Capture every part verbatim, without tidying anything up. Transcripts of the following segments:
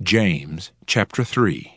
James chapter three.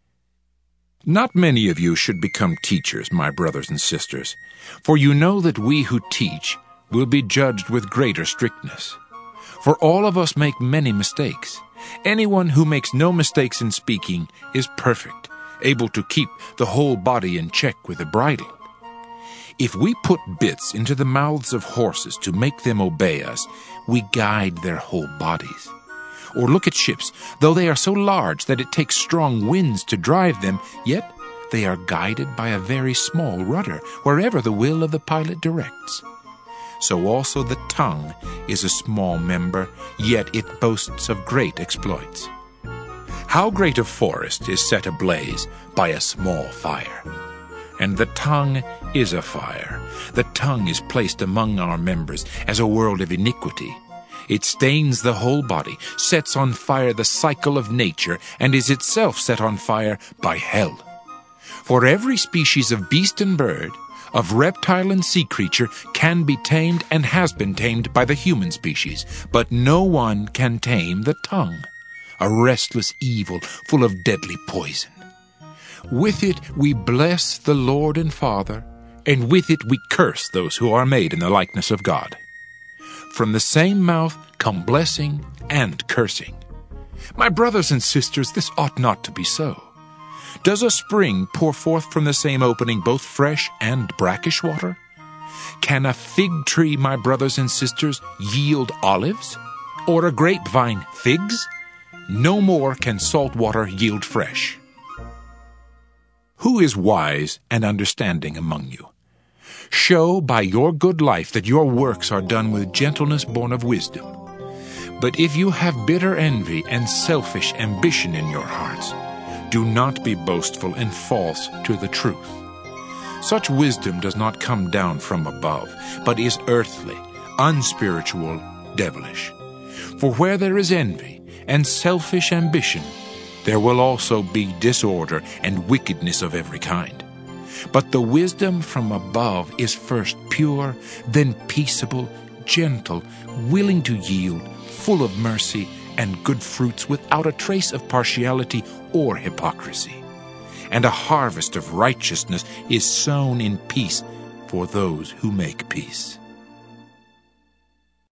Not many of you should become teachers, my brothers and sisters, for you know that we who teach will be judged with greater strictness. For all of us make many mistakes. Anyone who makes no mistakes in speaking is perfect, able to keep the whole body in check with a bridle. If we put bits into the mouths of horses to make them obey us, we guide their whole bodies. Or look at ships. Though they are so large that it takes strong winds to drive them, yet they are guided by a very small rudder, wherever the will of the pilot directs. So also the tongue is a small member, yet it boasts of great exploits. How great a forest is set ablaze by a small fire! And the tongue is a fire. The tongue is placed among our members as a world of iniquity. It stains the whole body, sets on fire the cycle of nature, and is itself set on fire by hell. For every species of beast and bird, of reptile and sea creature, can be tamed and has been tamed by the human species, but no one can tame the tongue, a restless evil full of deadly poison. With it we bless the Lord and Father, and with it we curse those who are made in the likeness of God. From the same mouth come blessing and cursing. My brothers and sisters, this ought not to be so. Does a spring pour forth from the same opening both fresh and brackish water? Can a fig tree, my brothers and sisters, yield olives? Or a grapevine figs? No more can salt water yield fresh. Who is wise and understanding among you? Show by your good life that your works are done with gentleness born of wisdom. But if you have bitter envy and selfish ambition in your hearts, do not be boastful and false to the truth. Such wisdom does not come down from above, but is earthly, unspiritual, devilish. For where there is envy and selfish ambition, there will also be disorder and wickedness of every kind. But the wisdom from above is first pure, then peaceable, gentle, willing to yield, full of mercy and good fruits, without a trace of partiality or hypocrisy. And a harvest of righteousness is sown in peace for those who make peace.